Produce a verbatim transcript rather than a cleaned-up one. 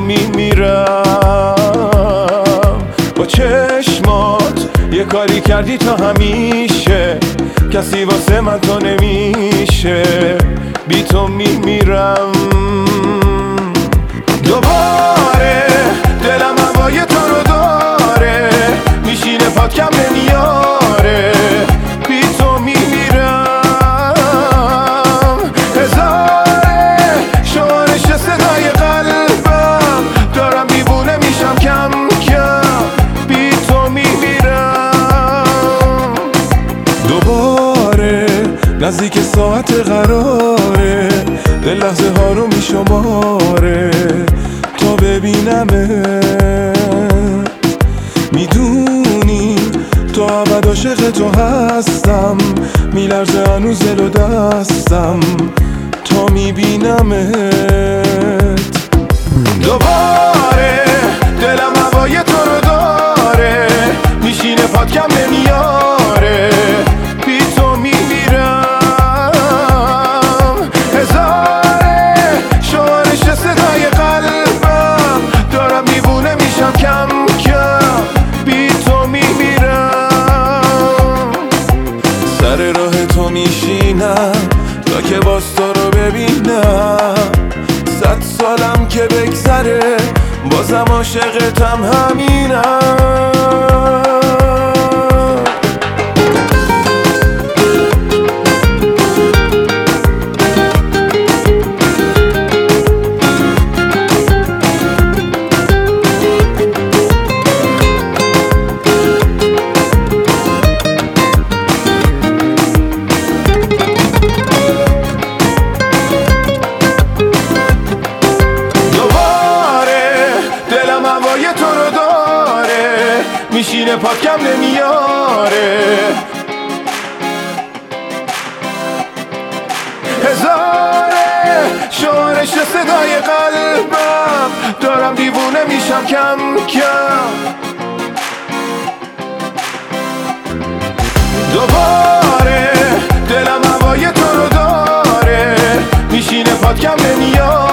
میمیرم. با چشمات یه کاری کردی تا همیشه، کسی واسه من تو نمیشه، بی تو میمیرم. دوباره دلم هوای تو رو داره، میشینه پات کم نمیاره، بی تو میمیرم. هزاره شمارش صدای قلبم، دارم دیوونه میشم کم کم، بی تو میمیرم. دوباره نزدیک ساعت قراره، دل لحظه ها رو میشماره تا ببینمت. میدونی تا ابد عاشق تو هستم، میلرزه هنوز دل و دستم تا میبینمت. دوباره دلم هوای تو رو داره، میشینه پات کم نمیاره، بی تو میمیرم. هزاره شمارش صدای قلبم، دارم دیوونه میشم کم کم، بی تو میمیرم. سر راه تو میشینم تا که باز تو رو ببینم. صد سالم که بگذره بازم عاشقتم همینم. تو رو داره، میشینه پات کم نمیاره. هزاره شمارش صدای قلبم، دارم دیوونه میشم کم کم. دوباره دلم هوای تو رو داره، میشینه پات کم نمیاره.